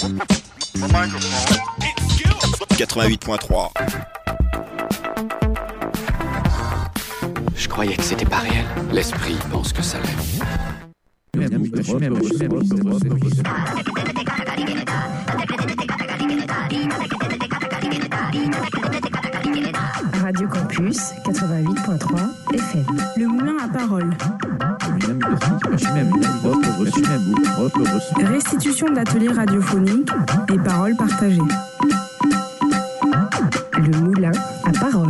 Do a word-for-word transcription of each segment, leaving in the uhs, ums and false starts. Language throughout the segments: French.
quatre-vingt-huit point trois. Je croyais que c'était pas réel. L'esprit pense que ça l'est. Radio Campus quatre-vingt-huit point trois F M. Le moulin à parole. Restitution d'ateliers radiophoniques et paroles partagées. Le moulin à parole.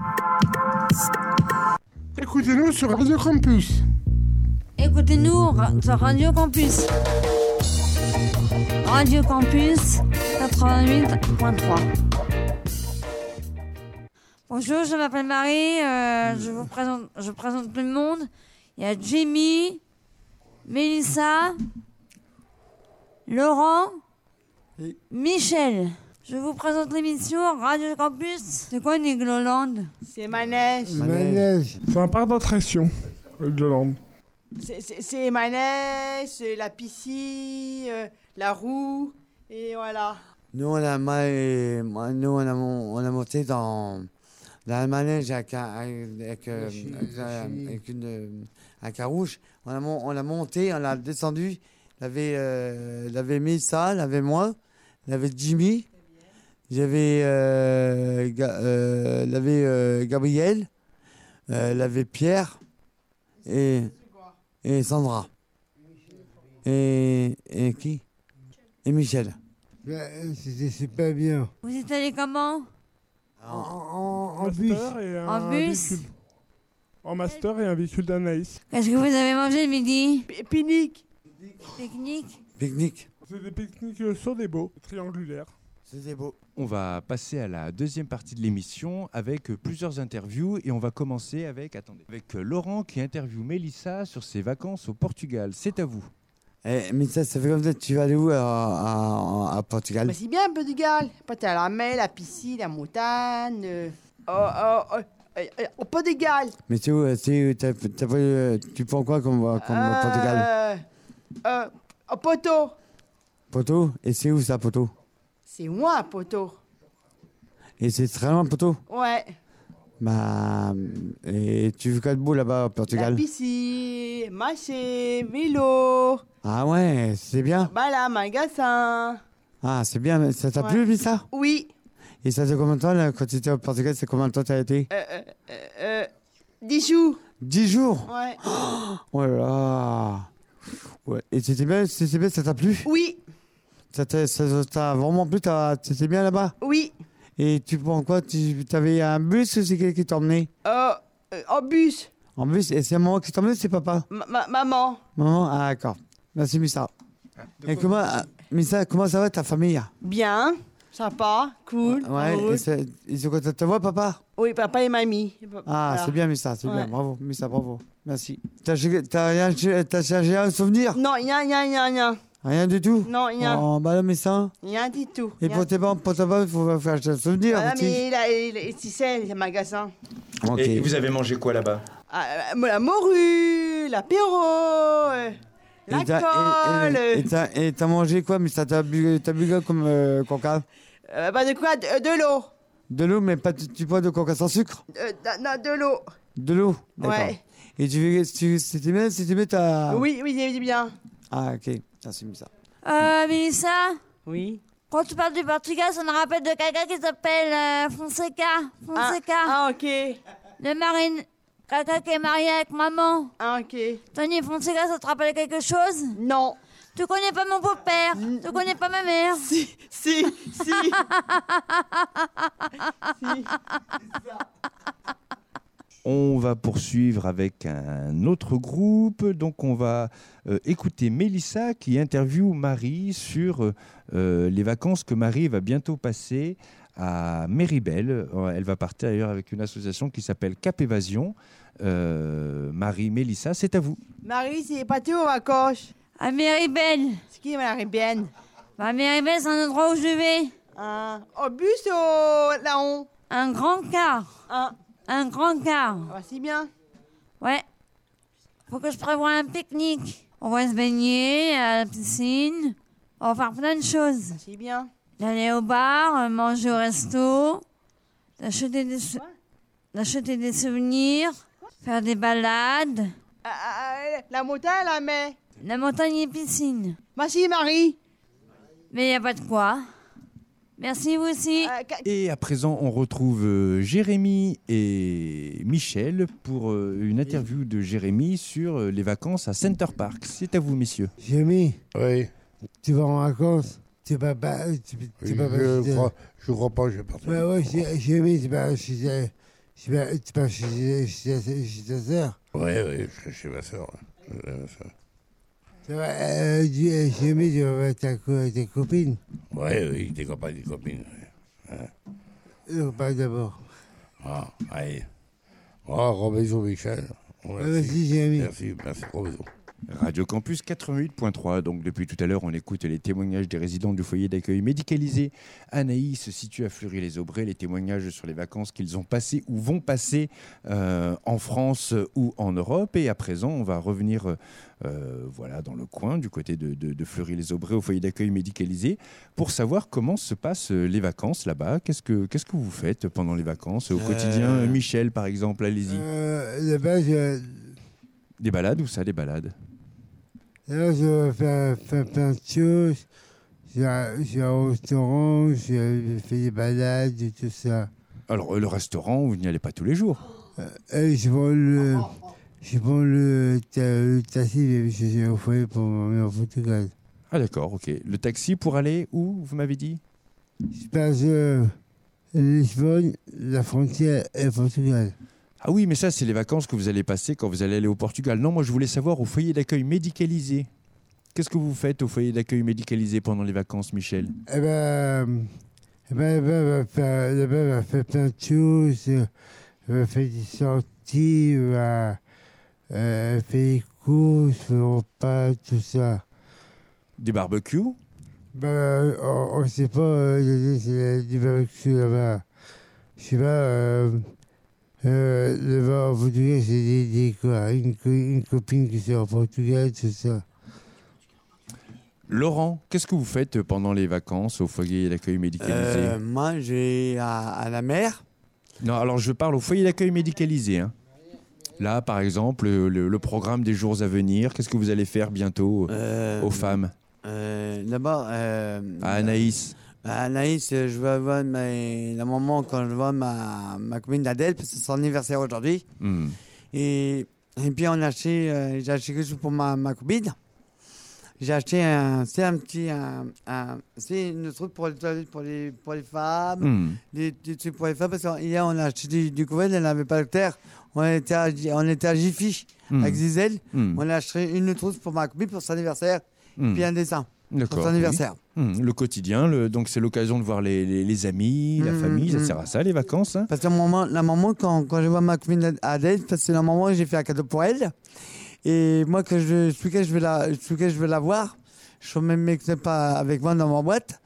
Écoutez-nous sur Radio Campus. Écoutez-nous ra- sur Radio Campus. Radio Campus quatre-vingt-huit point trois. Bonjour, je m'appelle Marie. euh, je vous présente, je présente tout le monde. Il y a Jimmy, Mélissa, Laurent, Oui. Michel. Je vous présente l'émission Radio Campus. C'est quoi Nigloland? C'est Manège. Manège. C'est un parc d'attraction, Hollande. C'est, c'est, c'est Manège, c'est la piscine, euh, la roue, et voilà. Nous, on a, ma- moi, nous, on a, mon- on a monté dans, dans le manège avec, un- avec, euh, avec, euh, avec une, euh, un carouche. On a, mon- on a monté, on a descendu. Il y avait, euh, il y avait Mélissa, il y avait moi, il y avait Jimmy, j'avais euh, Ga- euh, il y avait euh, Gabriel, euh, il y avait Pierre et, et Sandra. Et, et qui? Et Michel. C'était super bien. Vous êtes allé comment? En, en, en bus. Et un En bus? véhicule. En master et un véhicule d'Anaïs. Qu'est-ce que vous avez mangé le midi? P- Pinique. Pique-nique? Pique-nique. C'est des pique-niques sur des beaux, triangulaires. C'était beau. On va passer à la deuxième partie de l'émission avec euh, plusieurs interviews et on va commencer avec, attendez, avec euh, Laurent qui interviewe Mélissa sur ses vacances au Portugal. C'est à vous. Eh, mais ça, ça fait comme ça, tu vas aller où à, à, à Portugal? Bah, c'est bien, Portugal. Pas t'as la mer, la piscine, la montagne. euh, Oh, oh, oh, euh, euh, au Portugal. Mais c'est où, c'est où t'as, t'as pas, euh, tu prends quoi comme, comme Euh, Portugal? Euh, au Porto. Poto? Et c'est où ça, Poto? C'est moi, Porto. Et c'est très loin, Poto? Ouais. Bah, et tu fais quoi de beau là-bas au La Portugal? piscine, marché, vélo. Ah ouais, c'est bien. Bah là, magasin. Ah, c'est bien, mais ça t'a Ouais. plu, mais ça? Oui. Et ça fait combien de temps, là, quand tu étais au Portugal, c'est combien de temps t'as été? Euh, euh, euh, euh, dix jours. Dix jours? Ouais. Oh là là. Ouais. Et c'était bien, c'était bien, ça t'a plu? Oui. Ça t'a, ça t'a vraiment plu, t'as, c'était bien là-bas? Oui. Et tu prends quoi? Tu avais un bus ou c'est quelqu'un qui t'emmenait? Euh, euh, en bus. En bus? Et c'est maman qui t'emmenait, c'est papa? Ma- ma- maman. Maman? Ah, d'accord. Merci, Missa. Et comment, ah, Missa, comment ça va ta famille? Bien. Sympa. Cool. Ouais, heureux. et c'est- ils sont contents de te voir, papa? Oui, papa et mamie. Ah, Voilà. c'est bien, Missa, c'est Ouais. bien. Bravo, Missa, bravo. Merci. T'as, t'as rien, t'as cherché un souvenir? Non, rien, rien, rien, rien. Rien du tout? Non, rien. Oh, bah là, Missa. Rien du tout. Et Rien. pour tes parents, pour ta femme, il faut faire un souvenir. Voilà, aussi. mais là, il il- tu sais, le magasin. Ok. Et vous avez mangé quoi là-bas? Ah, euh, la morue, l'apéro, euh, la Et t'as, colle. et, et- et t'as, et t'as mangé quoi? Mais ça t'a bu, t'as bu quoi comme euh, coca? Euh, bah, de quoi? De, euh, de l'eau. De l'eau, mais pas, tu bois de coca sans sucre? Euh, de, non, de l'eau. De l'eau? D'accord. Ouais. Et tu, tu, c'était bien, c'était bien ta... Oui, oui, c'est bien. Ah, ok. Merci, Missa. Euh, Mélissa, Oui. quand tu parles du Portugal, ça me rappelle de quelqu'un qui s'appelle euh, Fonseca. Fonseca. Ah, ok. Le marine. Quelqu'un qui est marié avec maman. Ah, ok. Tony Fonseca, ça te rappelle quelque chose? Non. Tu connais pas mon beau-père. Tu connais pas ma mère. Si, si, si. Si. On va poursuivre avec un autre groupe. Donc, on va euh, écouter Mélissa qui interviewe Marie sur euh, les vacances que Marie va bientôt passer à Méribel. Elle va partir d'ailleurs avec une association qui s'appelle Cap Évasion. Euh, Marie, Mélissa, c'est à vous. Marie, c'est parti aux vacances. À Méribel. C'est qui Marie Ben? Bah, Méribel, c'est un endroit où je vais. Ah, au bus au Laon. Un grand car. Ah, Un grand car. ah, c'est bien. Ouais. Faut que je prévoie un pique-nique. On va se baigner à la piscine. On va faire plein de choses. C'est bien. D'aller au bar, euh, manger au resto, d'acheter des, sou- d'acheter des souvenirs, faire des balades, Ah, ah, ah, la montagne, la mer. la montagne et piscine. Merci, Marie. Mais il n'y a pas de quoi. Merci, vous aussi. Euh, ca- Et à présent, on retrouve euh, Jérémy et Michel pour euh, une interview de Jérémy sur euh, les vacances à Center Park. C'est à vous, messieurs. Jérémy, Oui, tu vas en vacances? Tu vas pas. Tu, tu vas pas je chez- crois, je crois pas que je vais partir. Ouais, ouais, Jé- Jérémy, tu vas chez. Tu vas, tu vas chez, chez, chez, chez ta sœur. Oui, oui, je serai chez ma soeur. Tu vas. Euh, du- euh, Jérémy, tu vas voir ta, co- ta copine. Oui, oui, des copains, des copines. oui. Euh, pas d'abord. Ah, allez. Oh, gros bisous, Michel. Oh, Ouais, Merci, Jérémy. Merci, merci, gros bisous. Radio Campus quatre-vingt-huit point trois. Donc depuis tout à l'heure, on écoute les témoignages des résidents du foyer d'accueil médicalisé. Anaïs se situe à Fleury-les-Aubrais. Les témoignages sur les vacances qu'ils ont passées ou vont passer euh, en France ou en Europe. Et à présent, on va revenir euh, voilà, dans le coin, du côté de, de, de Fleury-les-Aubrais, au foyer d'accueil médicalisé, pour savoir comment se passent les vacances là-bas. Qu'est-ce que, qu'est-ce que vous faites pendant les vacances au Euh, quotidien? Michel, par exemple, allez-y. Euh, là-bas, je. Des balades ou ça, des balades? Là, je vais faire, faire plein de choses. Je vais je vais au restaurant, je fais des balades et tout ça. Alors, euh, le restaurant, vous n'y allez pas tous les jours? Euh, et je prends le. Je prends le, ta- le taxi et je suis au foyer pour m'emmener au Portugal. Ah d'accord, ok. Le taxi pour aller où, vous m'avez dit? Je passe euh, Lisbonne, la frontière et le Portugal. Ah oui, mais ça, c'est les vacances que vous allez passer quand vous allez aller au Portugal. Non, moi, je voulais savoir au foyer d'accueil médicalisé. Qu'est-ce que vous faites au foyer d'accueil médicalisé pendant les vacances, Michel? Eh ben, eh ben, là-bas, elle va faire, là-bas, elle va faire plein de choses. Elle va faire des sorties, elle va euh, faire des courses, le repas, tout ça. Des barbecues? Ben, on ne sait pas, euh, c'est du barbecue là-bas. Je sais pas, euh, euh, là-bas, au Portugal, c'est des, des quoi, une, co- une copine qui est au Portugal, tout ça. Laurent, qu'est-ce que vous faites pendant les vacances au foyer d'accueil médicalisé? Euh, moi, je vais à, à la mer. Non, alors je parle au foyer d'accueil médicalisé. Hein. Là, par exemple, le, le- le programme des jours à venir, qu'est-ce que vous allez faire bientôt Euh, aux femmes? euh, D'abord, euh, À Anaïs? à Anaïs, euh, je vais voir ma, la maman quand je vois ma, ma commune d'Adèle, parce que c'est son anniversaire aujourd'hui. Hmm. Et, et puis, on a acheté, euh, j'ai acheté quelque chose pour ma, ma copine. J'ai acheté un, c'est un petit, un, un- c'est une truc pour les toilettes pour les, pour les femmes, Hmm. des, des trucs pour les femmes, parce qu'hier, on a acheté du, du couvert, elle n'avait pas le terre. On était à, on était à Jiffy, Hmm. avec Zizel. Hmm. On a acheté une trousse pour ma copine pour son anniversaire, Hmm. puis un dessin pour D'accord. son anniversaire. oui. Hmm. Le quotidien, le- donc c'est l'occasion de voir les, les- les amis, la Hmm, famille, ça hmm. sert à ça, les vacances. Hein. Parce que maman, la maman, quand, quand je vois ma copine Adèle, parce que c'est la maman, j'ai fait un cadeau pour elle. Et moi, que je, ce week-end, je vais la, ce week-end, je vais la voir. Je suis même mec pas avec moi dans ma boîte.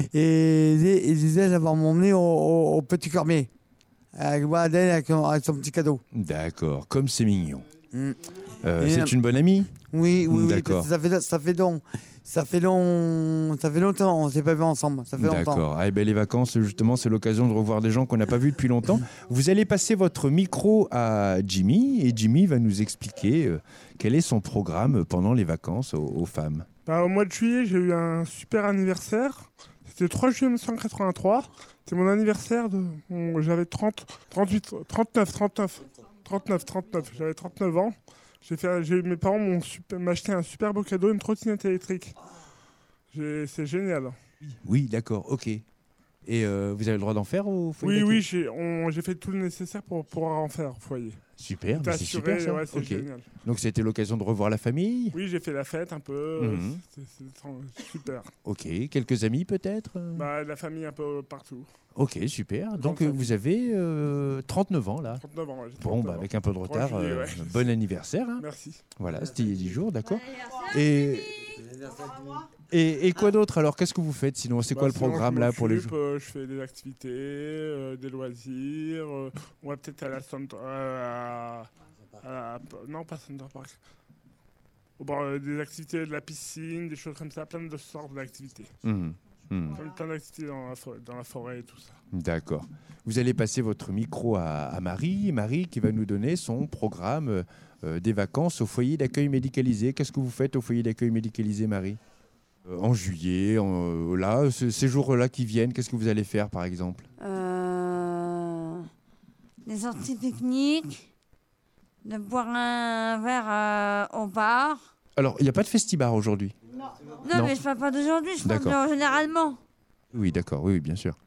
Et ils disaient, elle va m'emmener au, au, au Petit Cormier. Avec moi, Adèle, avec, avec son petit cadeau. D'accord, comme c'est mignon. Hmm. Euh, Et, c'est euh, une bonne amie? Oui, oui, oui. D'accord. parce que Ça fait, ça fait donc, ça fait long, ça fait longtemps, on s'est pas vu ensemble. Ça fait longtemps. D'accord. Ah, eh ben, les vacances, justement, c'est l'occasion de revoir des gens qu'on n'a pas vus depuis longtemps. Vous allez passer votre micro à Jimmy et Jimmy va nous expliquer euh, quel est son programme pendant les vacances aux, aux femmes. Bah, au mois de juillet, j'ai eu un super anniversaire. C'était le trois juillet mille neuf cent quatre-vingt-trois. C'était mon anniversaire. De... bon, j'avais trente, trente-huit, trente-neuf, trente-neuf, trente-neuf, trente-neuf. J'avais trente-neuf ans. J'ai fait, j'ai, mes parents m'ont super, m'ont acheté un super beau cadeau, une trottinette électrique. J'ai, c'est génial. Oui, d'accord, ok. Et euh, vous avez le droit d'en faire au foyer Oui, d'accueil? oui, j'ai, on- j'ai fait tout le nécessaire pour pouvoir en faire au foyer. Super, Tout bah, c'est assuré, super ça. ouais, c'est Ok. génial. Donc c'était l'occasion de revoir la famille. Oui, j'ai fait la fête un peu. euh, Mhm. c'est, c'est tr- super. Ok, quelques amis peut-être. Bah, la famille un peu partout. Ok, super. Donc trente-cinq. euh, vous avez euh, trente-neuf ans là. trente-neuf ans, ouais, j'ai Bon, trente-neuf bah, ans. avec un peu de trois retard, juillet, euh, ouais. bon anniversaire. hein. Merci. Voilà, c'était il y a dix jours, d'accord. Et, et, et quoi d'autre alors? Qu'est-ce que vous faites sinon? C'est Bah, quoi le sinon, je programme là pour les m'occupe, jours? euh, Je fais des activités, euh, des loisirs. euh, on va peut-être à la Center... euh, à- à la- non, pas Center Park. au bord, euh, des activités de la piscine, des choses comme ça, plein de sortes d'activités. Mmh. Mmh. Plein, plein d'activités dans la, forêt, dans la forêt et tout ça. D'accord. Vous allez passer votre micro à, à Marie. Marie qui va nous donner son programme euh, des vacances au foyer d'accueil médicalisé. Qu'est-ce que vous faites au foyer d'accueil médicalisé, Marie ? euh, En juillet, en, là, ce, ces jours-là qui viennent, qu'est-ce que vous allez faire, par exemple ? Euh, des sorties techniques, de boire un verre euh, au bar. Alors, il n'y a pas de festibar aujourd'hui ? Non, Non. mais je parle pas d'aujourd'hui, je parle D'accord. de généralement. Oui, d'accord, oui, oui, bien sûr.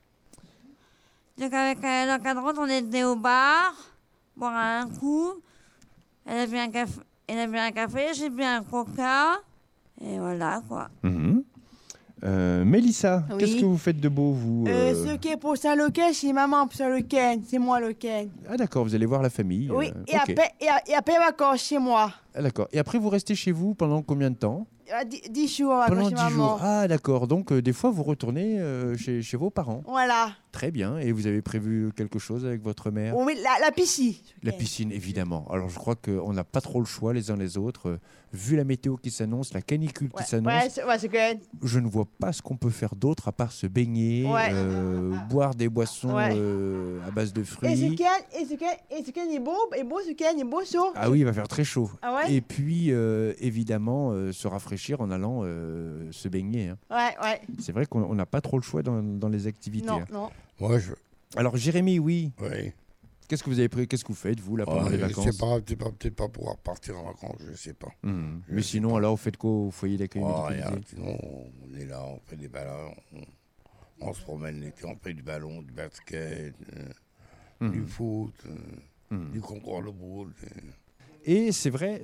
Donc avec euh, l'encadrante, on était au bar, boire un coup. Elle a bu un café, elle a bu un café, j'ai bu un coca. Et voilà, quoi. Mhm. Euh, Mélissa, Oui. qu'est-ce que vous faites de beau, vous Euh, euh Ce qui est pour Saint-Lequin, c'est maman pour Saint-Lequin. C'est moi le Ken. Ah d'accord, vous allez voir la famille. Oui, euh, et, ok. après, et, a- et après vacances chez moi. Ah, d'accord. Et après, vous restez chez vous pendant combien de temps ? Euh, dix- Dix jours vacances Pendant chez dix maman. jours. Ah d'accord. Donc euh, des fois, vous retournez euh, chez, chez vos parents. Voilà. Très bien. Et vous avez prévu quelque chose avec votre mère ? Oui, la, la piscine. La piscine, évidemment. Alors je crois qu'on n'a pas trop le choix les uns les autres. Euh, vu la météo qui s'annonce, la canicule Ouais, qui s'annonce, ouais, c'est ouais, c'est Ken. je ne vois pas ce qu'on peut faire d'autre à part se baigner, Ouais. euh, boire des boissons Ouais. euh, à base de Et ce fruits. Ken, et ce Ken, et ce Ken est beau, est beau ce Ken, est beau chaud. Ah oui, il va faire très chaud. Ah ouais Et puis, euh, évidemment, euh, se rafraîchir en allant euh, se baigner. hein. Ouais, ouais. C'est vrai qu'on on n'a pas trop le choix dans, dans les activités. Non, hein. non. Moi, je. Alors, Jérémy, oui. Oui. Qu'est-ce que vous avez pris Qu'est-ce que vous faites, vous, là, pendant Ouais, les je vacances sais pas, peut-être pas, peut-être pas pouvoir partir en vacances, je sais pas. Mhm. Je Mais sais sinon, pas. alors, vous faites quoi au foyer d'accueil Oh, médicalisé rien, sinon, on est là, on fait des balades, on, on se promène l'été, on fait du ballon, du basket, euh, Mhm. du foot, euh, Mhm. du concours de boule. euh. Et c'est vrai,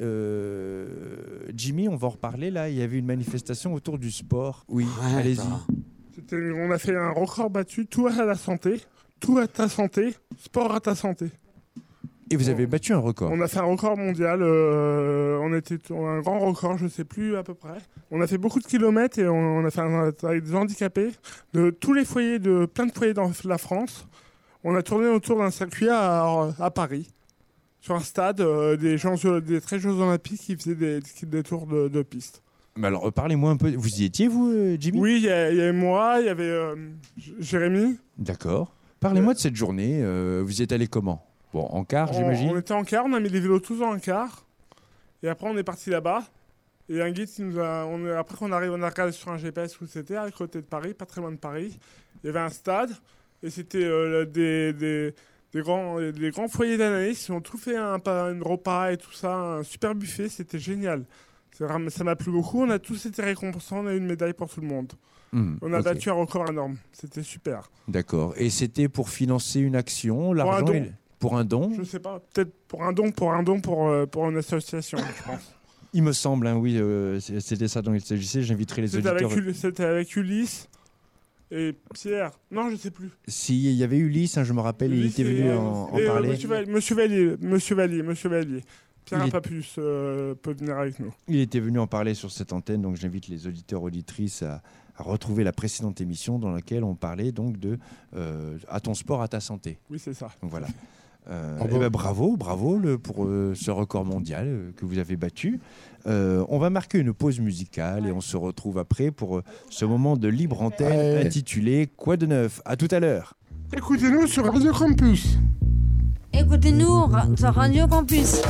euh, Jimmy, on va en reparler, là, il y avait une manifestation autour du sport. Oui, Ouais, allez-y. ça. C'était- On a fait un record battu, tout à la santé, tout à ta santé, sport à ta santé. Et vous avez battu un record. On a fait un record mondial, euh, on était un grand record, je sais plus à peu près. On a fait beaucoup de kilomètres et on, on a fait un, avec des handicapés de tous les foyers, de plein de foyers dans la France. On a tourné autour d'un circuit à, à Paris, sur un stade, euh, des, gens, des très jeux olympiques qui faisaient des, des tours de, de piste. Mais alors, euh, parlez-moi un peu. Vous y étiez, vous, euh, Jimmy ? Oui, il y, a- il y avait moi, il y avait euh, J- Jérémy. D'accord. Parlez-moi de cette journée. euh, vous y êtes allé comment ? Bon, en car, On, j'imagine. on était en car, on a mis les vélos tous en car. Et après, on est parti là-bas. Et un guide qui nous a. On est- après qu'on arrive, on a regardé sur un G P S où c'était, à côté de Paris, pas très loin de Paris. Il y avait un stade. Et c'était euh, des, des, des, grands, des grands foyers d'analystes. Ils ont tout fait un, pa- un repas et tout ça. Un super buffet. C'était génial. C'est vraiment- Ça m'a plu beaucoup. On a tous été récompensés. On a eu une médaille pour tout le monde. Hmm, On a ok. battu un record énorme. C'était super. D'accord. Et c'était pour financer une action, l'argent don. est- Pour un don Je sais pas. Peut-être pour un don, pour un don, pour, euh, pour une association, je pense. Il me semble, hein, oui, euh, c'est- c'était ça dont il s'agissait. J'inviterai les C'était auditeurs. avec, Ul- c'était avec Ulysse et Pierre. Non, je sais plus. Si, il y avait Ulysse, hein, je me rappelle, Ulysse il était venu et- en, en et, euh, parler. Monsieur Vallier, Monsieur Vallier, Monsieur Vallier, Monsieur Vallier. Pierre Il n'a est- pas pu se- peut venir avec nous. Il était venu en parler sur cette antenne, donc j'invite les auditeurs auditrices à, à retrouver la précédente émission dans laquelle on parlait donc de euh, à ton sport, à ta santé. Oui, c'est ça. Donc voilà. Euh, Ah eh bon ben, bravo, bravo le- pour euh, ce record mondial euh, que vous avez battu. Euh, on va marquer une pause musicale et on se retrouve après pour euh, ce moment de libre antenne Ouais. intitulé Quoi de neuf ? À tout à l'heure. Écoutez-nous sur Radio Campus. Écoutez-nous ra- sur Radio Campus.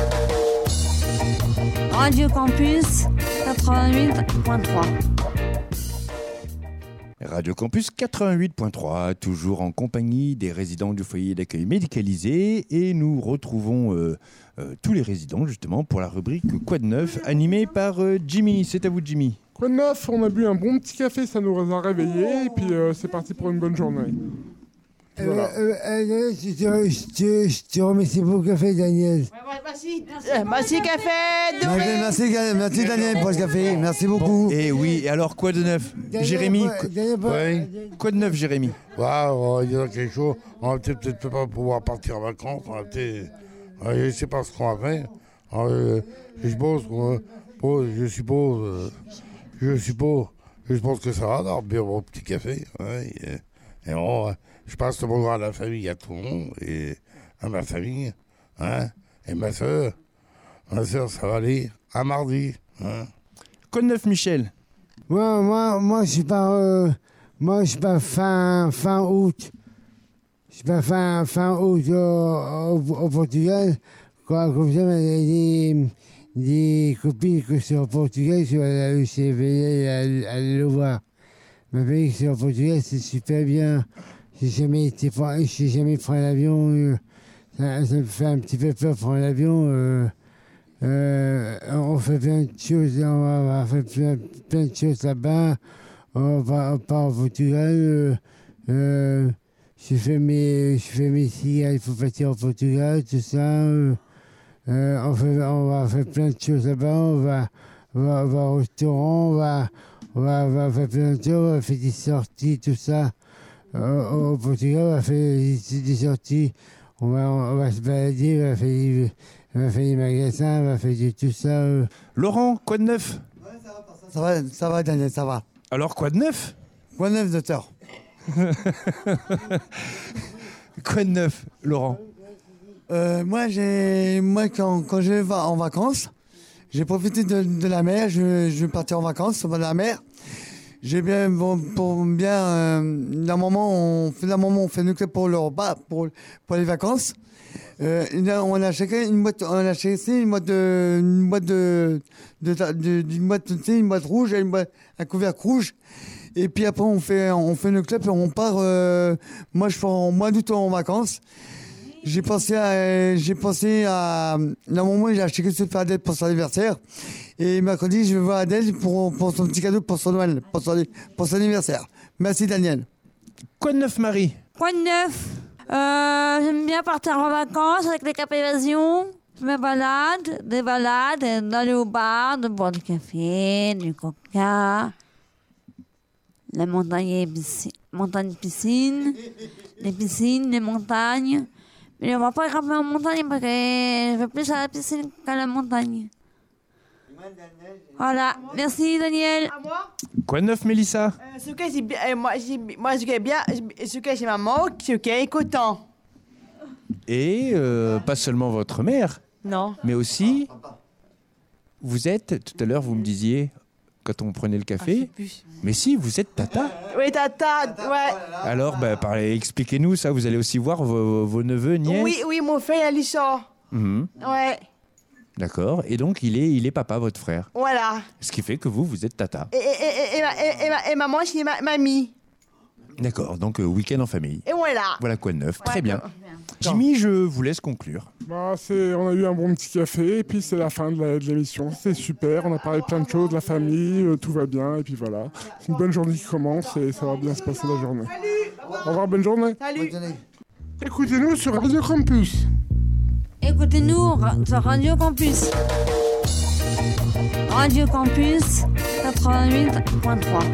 Radio Campus quatre-vingt-huit point trois. Radio Campus quatre-vingt-huit point trois, toujours en compagnie des résidents du foyer d'accueil médicalisé. Et nous retrouvons euh, euh, tous les résidents justement pour la rubrique Quoi de neuf, animée par euh, Jimmy. C'est à vous, Jimmy. Quoi de neuf? On a bu un bon petit café, ça nous a réveillés. Et puis euh, c'est parti pour une bonne journée. Euh, Voilà. euh, euh, je, te, je, te, je te remercie pour le café, Daniel. Merci. Euh, Merci, café. de- Merci, merci, merci Daniel pour le café. Merci beaucoup. Et oui, et alors quoi de neuf, Daniel, Jérémy? pas- Daniel, pas- Ouais. Quoi de neuf, Jérémy? Ouais, on va dire quelque chose. On va peut-être peut-être pas pouvoir partir en vacances. On va peut-être. Ouais, je ne sais pas ce qu'on va faire. Euh, je suppose qu'on- bon, je suppose. euh, Je suppose. Je pense que ça va, alors, bien mon petit café. Ouais, et, et on, euh, je passe le bonjour à la famille, à tout le monde, et à ma famille, hein, et ma soeur. Ma soeur, ça va aller. à mardi. Hein. Quoi de neuf, Michel? Moi, moi, moi, je pars, euh, moi, je pars fin, fin août. Je pars fin, fin août au, au, au Portugal. Quoi, comme ça, des, des copines que c'est au Portugal, je vais aller, aller, aller le voir. Ma pays que c'est au Portugal, c'est super bien. J'ai jamais été, j'ai jamais pris l'avion. Euh, ça, ça me fait un petit peu peur prendre l'avion. Euh, Euh, on fait plein de choses, on va, on va faire plein, plein de choses là-bas. On va, on part au Portugal. Euh, euh, je fais mes, je fais mes signes, il faut partir au Portugal, tout ça. Euh, euh, on, fait, on va faire plein de choses là-bas. On va, on va, on va au restaurant, on va, on va, on va faire plein de choses, on va faire des sorties, tout ça. Euh, au Portugal, on va faire des, des sorties. On va, on va se balader, on va faire des, on va faire des magasins, on va faire du, tout ça. Euh. Laurent, quoi de neuf? Ça va, ça va, Daniel, ça va. Alors, quoi de neuf? Quoi de neuf, docteur? Quoi de neuf, Laurent? euh, Moi, j'ai, moi quand, quand je vais en vacances, j'ai profité de, de la mer. Je, je vais partir en vacances sur la mer. J'ai bien, bon, pour bien, euh, d'un moment, on fait d'un moment, on fait nous pour le repas, pour, pour les vacances. Euh, on a chacun une boîte, on a chacun une boîte de, une boîte de, de, de, d'une boîte, tu sais, une boîte rouge, une boîte, un couvercle rouge. Et puis après, on fait, on fait le club et on part. Euh, moi, je pars en mois d'août en vacances. J'ai pensé à, j'ai pensé à, d'un moment, j'ai acheté quelque chose pour Adèle pour son anniversaire. Et mercredi, je vais voir Adèle pour, pour son petit cadeau pour son Noël, pour son, pour son anniversaire. Merci, Daniel. Quoi de neuf, Marie? Quoi de neuf? Euh, j'aime bien partir en vacances avec les Cap Évasion. Je me balade, des balades, d'aller au bar, de boire du café, du coca. La montagne et piscine, montagne piscine, les piscines, les montagnes. Mais on va pas grimper en montagne parce que je vais plus à la piscine qu'à la montagne. Voilà, merci Daniel. À moi Quoi de neuf, Mélissa? euh, Ce que j'ai bien, euh, moi, j'ai, moi, ce que j'ai bien, ce que j'ai maman, ce qui est content. Et euh, pas seulement votre mère, Non. mais aussi, vous êtes, tout à l'heure, vous me disiez, quand on prenait le café, mais si, vous êtes tata. Oui, tata, ouais. Alors, bah, parlez, expliquez-nous ça, vous allez aussi voir vos, vos neveux, nièces? Oui, oui, mon frère, il sort. Mhm. Ouais, D'accord, et donc il est, il est papa, votre frère. voilà. Ce qui fait que vous, vous êtes tata. Et, et, et, et, ma- et, et ma- et maman, c'est ma, mamie. D'accord, donc euh, week-end en famille. Et voilà. Voilà quoi de neuf, très Ouais. bien. Jimmy, je vous laisse conclure. Bah, c'est, on a eu un bon petit café et puis c'est la fin de, la, de l'émission. C'était super, on a parlé de plein de choses, de la famille, euh, tout va bien et puis voilà. C'est une bonne journée qui commence et ça va bien se passer la journée. Au revoir, bonne journée. Salut. Écoutez-nous sur Radio Campus. Écoutez-nous ra- sur Radio Campus. Radio Campus quatre-vingt-huit point trois.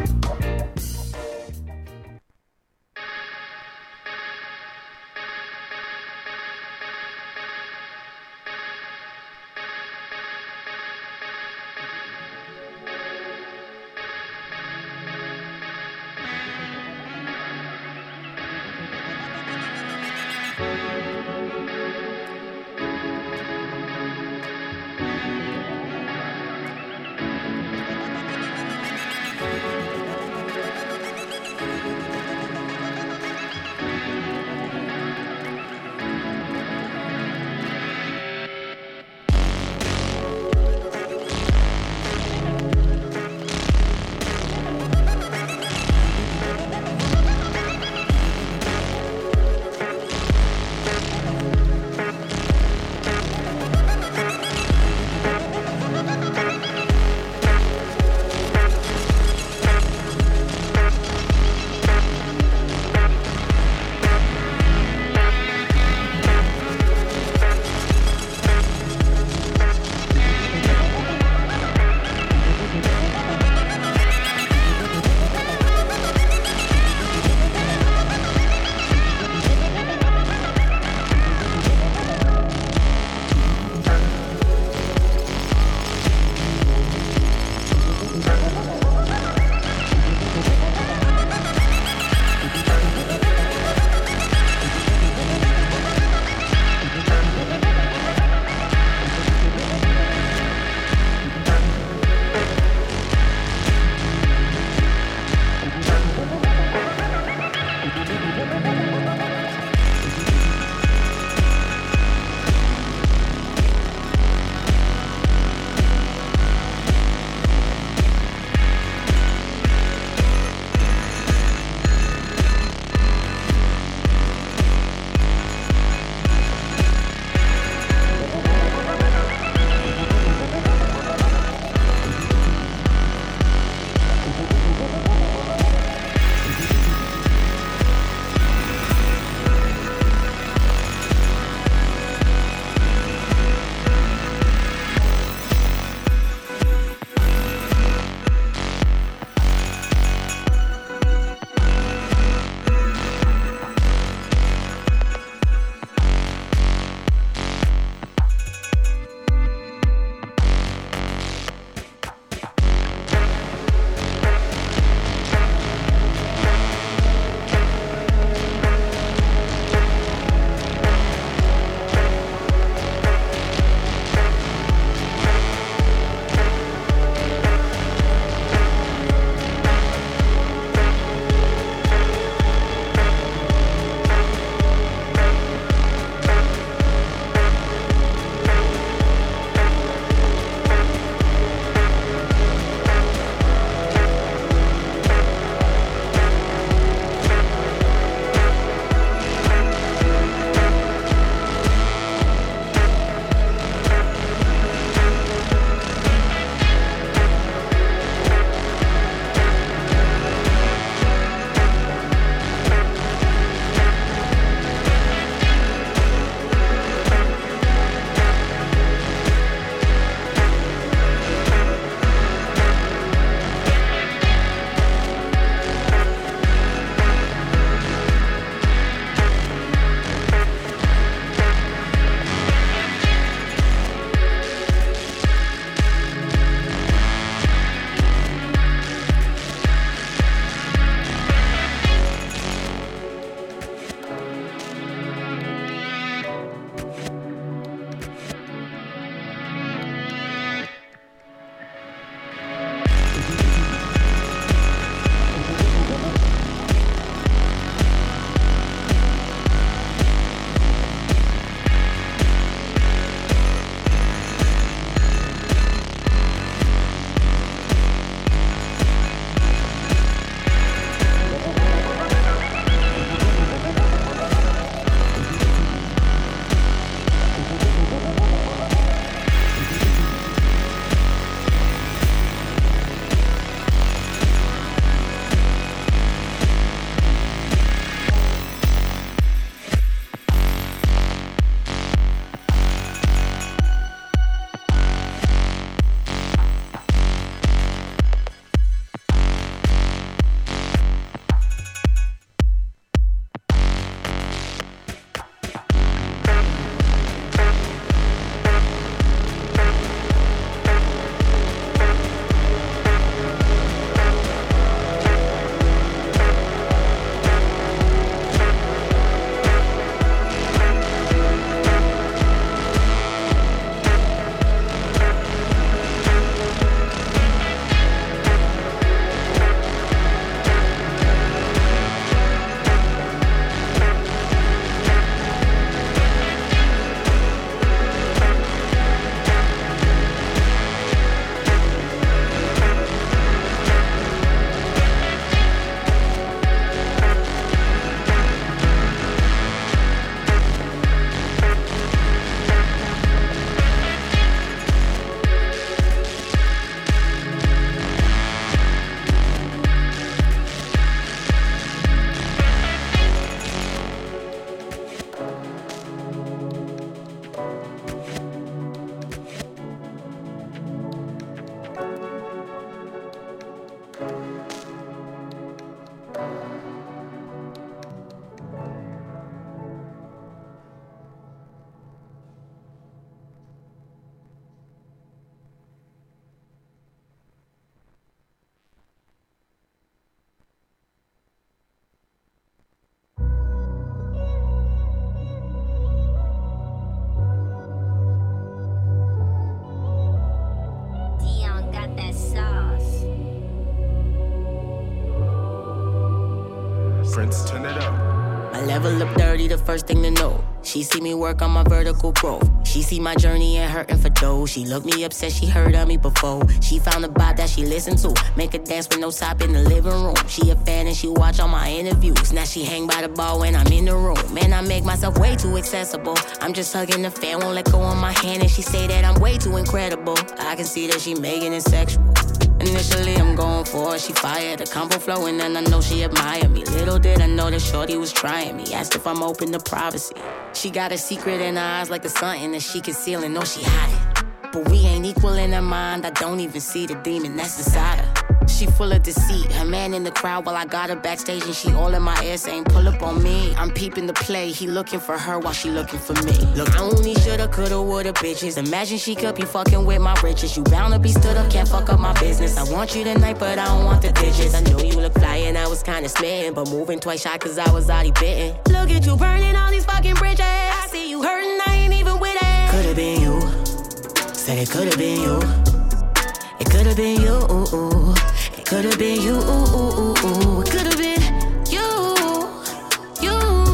Prince, turn it up. I level up dirty, the first thing to know. She see me work on my vertical growth. She see my journey and hurting for dough. She looked me up, said she heard of me before. She found a vibe that she listened to. Make her dance with no stop in the living room. She a fan and she watch all my interviews. Now she hang by the bar when I'm in the room. Man, I make myself way too accessible. I'm just hugging the fan, won't let go of my hand. And she say that I'm way too incredible. I can see that she making it sexual. Initially I'm going for it, she fired. The combo flowing and I know she admire me. Little did I know that shorty was trying me. Asked if I'm open to privacy. She got a secret in her eyes like the something that she concealing. No, she hide it. But we ain't equal in her mind. I don't even see the demon that's inside her. She full of deceit. Her man in the crowd while I got her backstage and she all in my ear saying pull up on me. I'm peeping the play. He looking for her while she looking for me. Look, I only shoulda, coulda, woulda, bitches. Imagine she could be fucking with my riches. You bound to be stood up, can't fuck up my business. I want you tonight, but I don't want the digits. I know you look fly and I was kinda smitten, but moving twice shy cause I was already bitten. Look at you burning all these fucking bridges. I see you hurting, I ain't even with it. Coulda been you. Said it coulda been you. It coulda been you. Ooh, ooh. It coulda been you. Ooh, ooh, ooh, ooh. It coulda been you. You.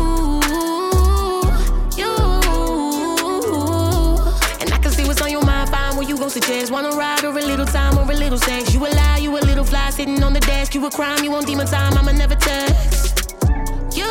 You. And I can see what's on your mind. Fine, what you gon' suggest? Wanna ride or a little time or a little sex? You a lie, you a little fly sitting on the desk. You a crime, you want demon time. I'ma never text. You.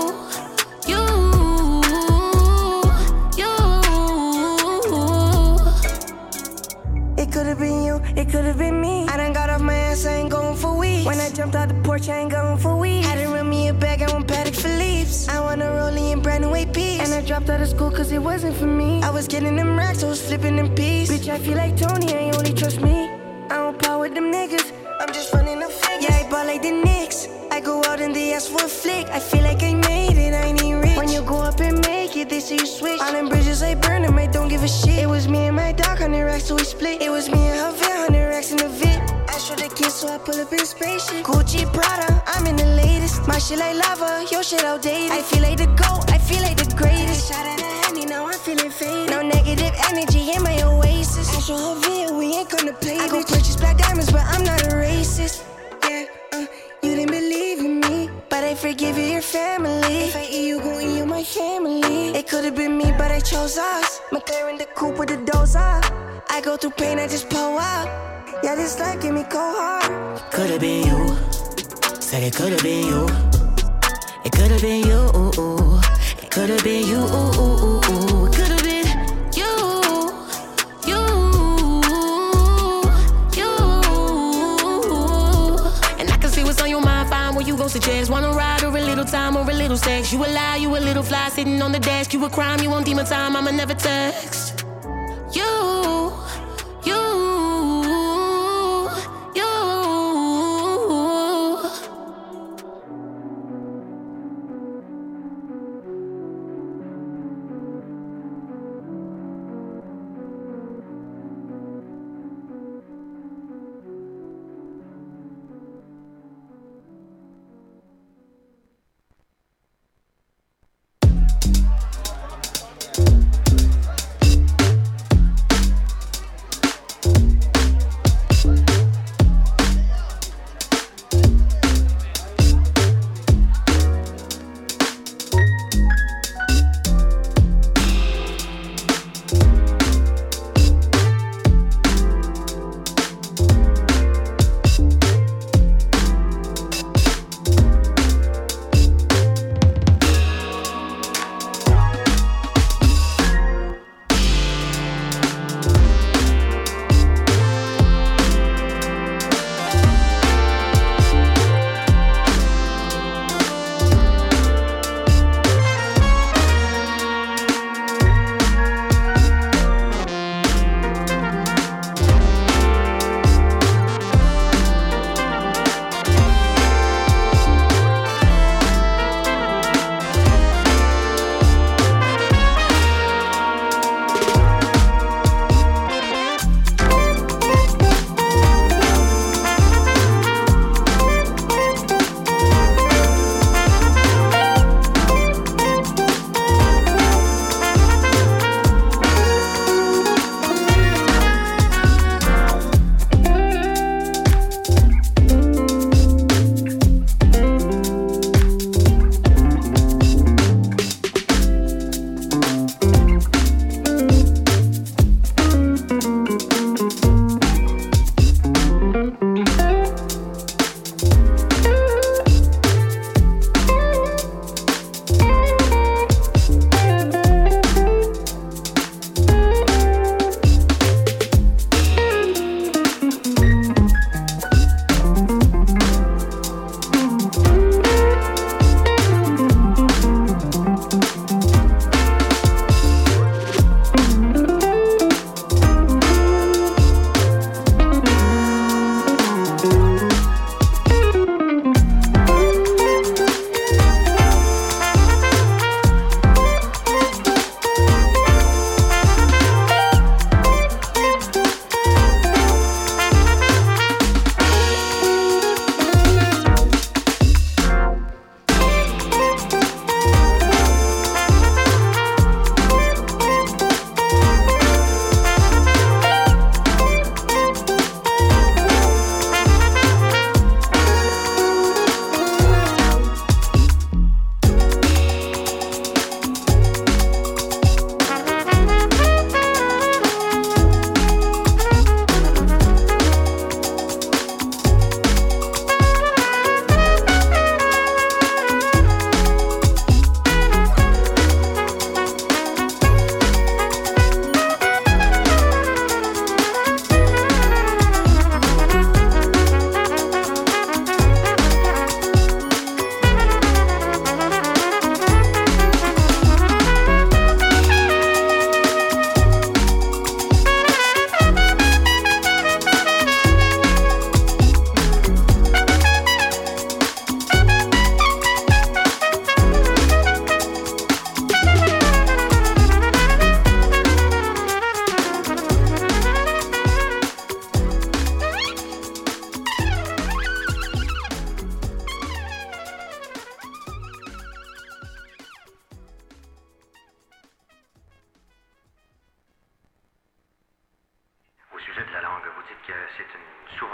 It could've been you, it could've been me. I done got off my ass, I ain't going for weeks. When I jumped out the porch, I ain't going for weeks. Had to run me a bag, I want Patek Philippe's. I want a rollie and brand new A Ps. And I dropped out of school cause it wasn't for me. I was getting them racks, I was flipping them peas. Bitch, I feel like Tony, I only trust me. I don't power with them niggas, I'm just running the figures. Yeah, I ball like the Knicks. I go out and they ask for a flick. I feel like I made it, I ain't even rich. When you go up and make it, they say you switch. All them bridges, I burn them, I don't give a shit. It was me and my dog, hundred racks, so we split. It was me and her van, hundred racks in the V I P. I showed the kids, so I pull up in spaceship. Gucci, Prada, I'm in the latest. My shit like lava, your shit outdated. I feel like the GOAT, I feel like the greatest. Shot at a handy, now I'm feeling faded. No negative energy in my oasis. I show her video, we ain't gonna play. I go purchase black diamonds, but I'm not a racist. Yeah, uh, you didn't believe in me, but I forgive you, your family. If I eat you, gon' eat you, my family. It could've been me, but I chose us. McLaren the coupe with the dozer. I go through pain, I just pull up. Yeah, this life give me cold hard. Could've been you. Said it could've been you. It could've been you. Ooh, ooh. It could've been you. Ooh, ooh, ooh, ooh. It could've been you. You. You. And I can see what's on your mind. Fine, what you gon' suggest? Wanna ride or a little time or a little sex? You a lie, you a little fly sitting on the desk. You a crime, you want demon time. I'ma never text. You. You.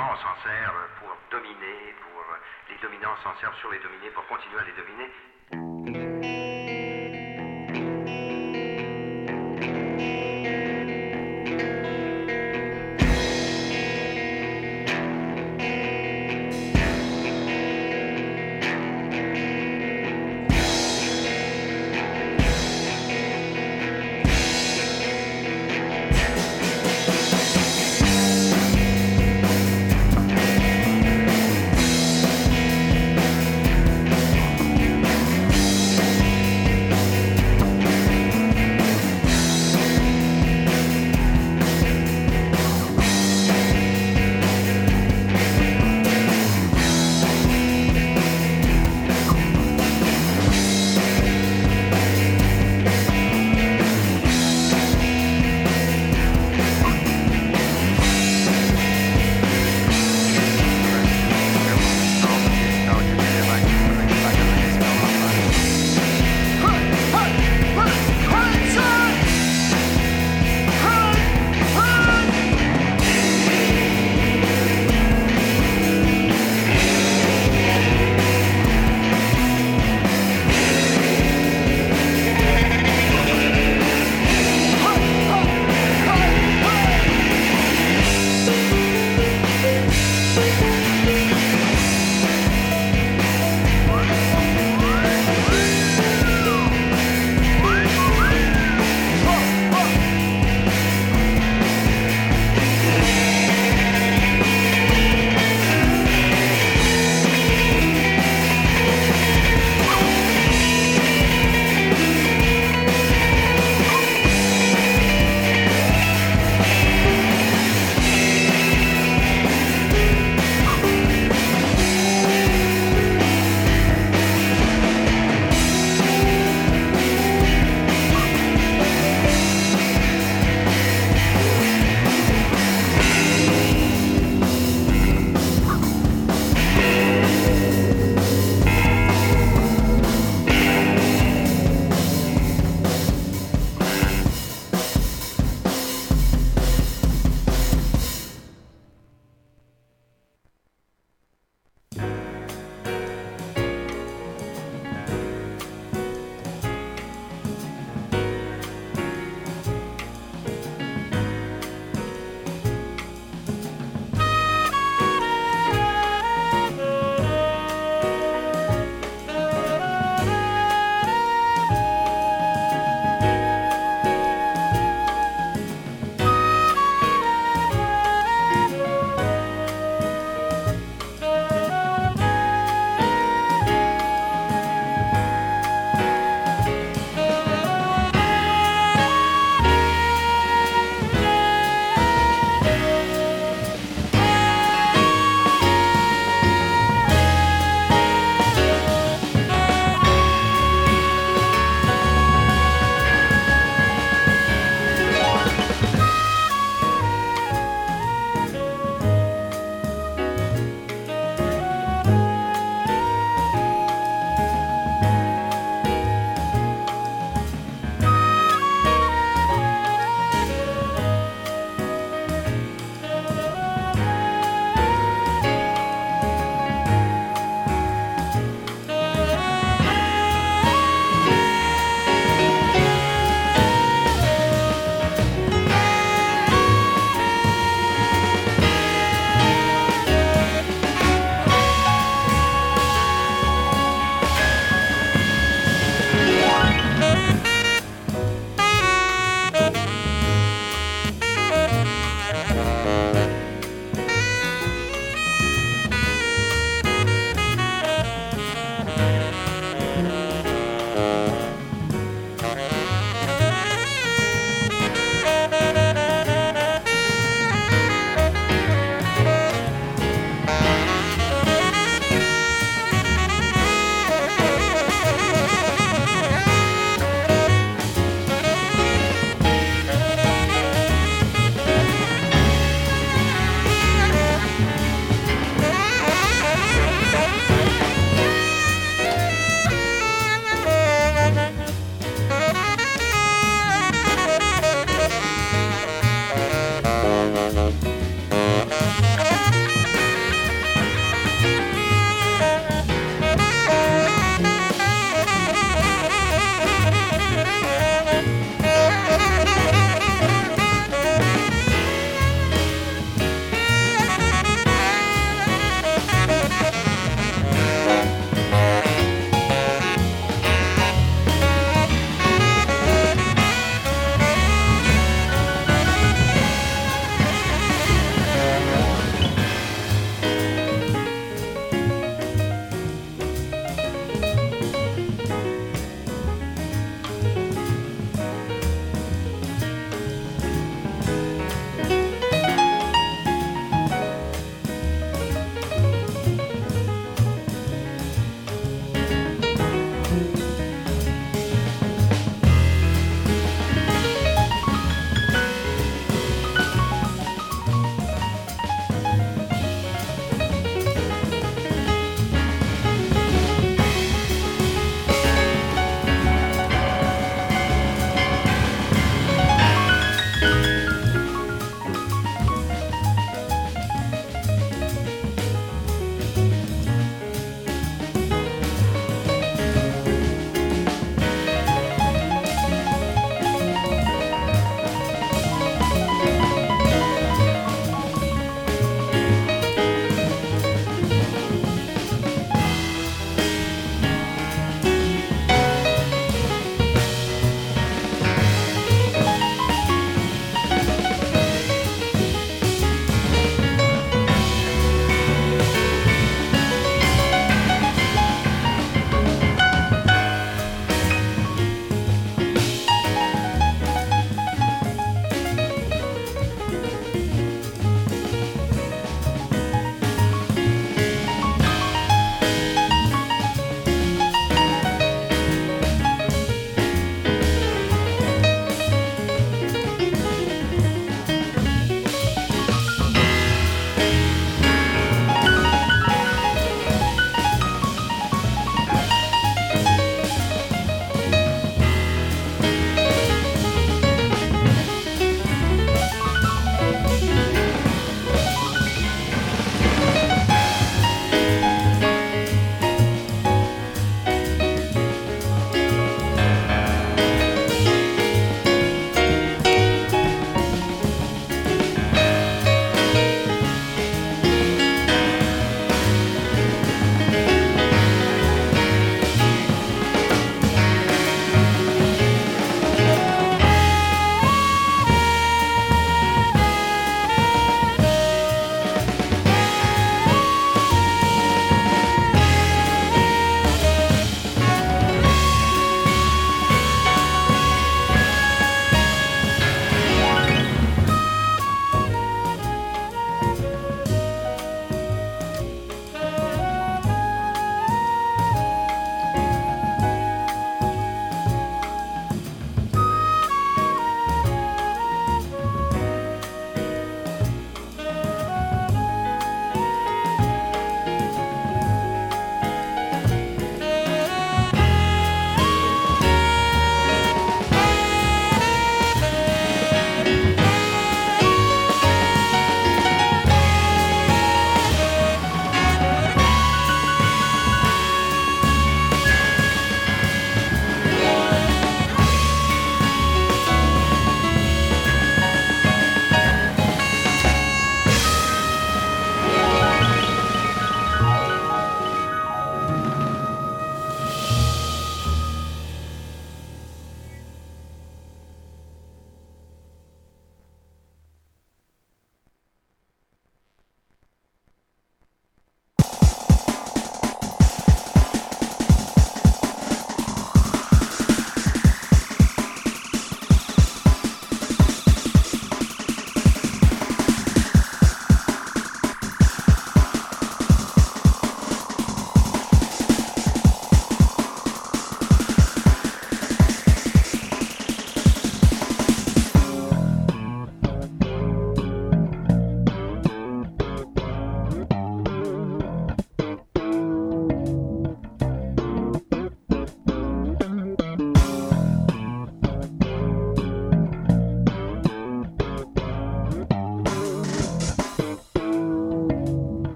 comment on s'en sert pour dominer, pour les dominants s'en servent sur les dominés pour continuer à les dominer.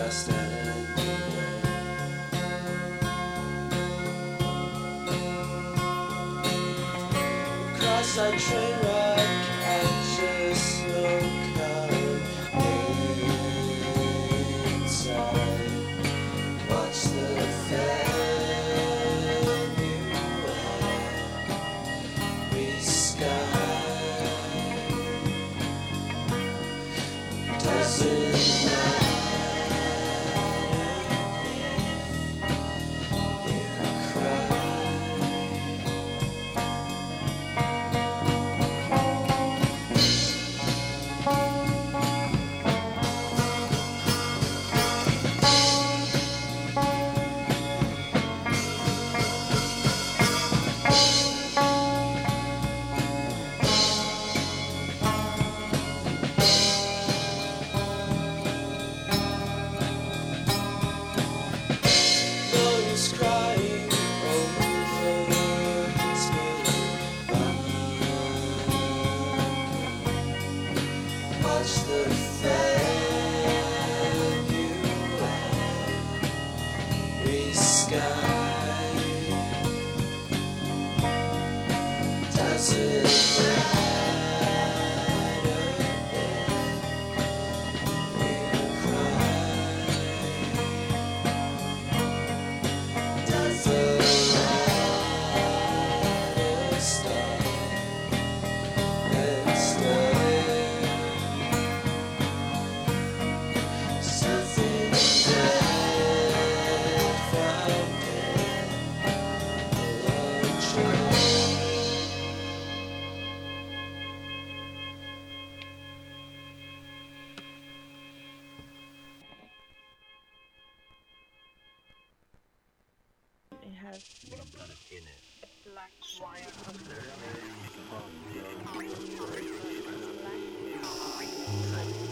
Cross our train ride, catch a slow car inside. Watch the February sky. Doesn't matter. Black wire.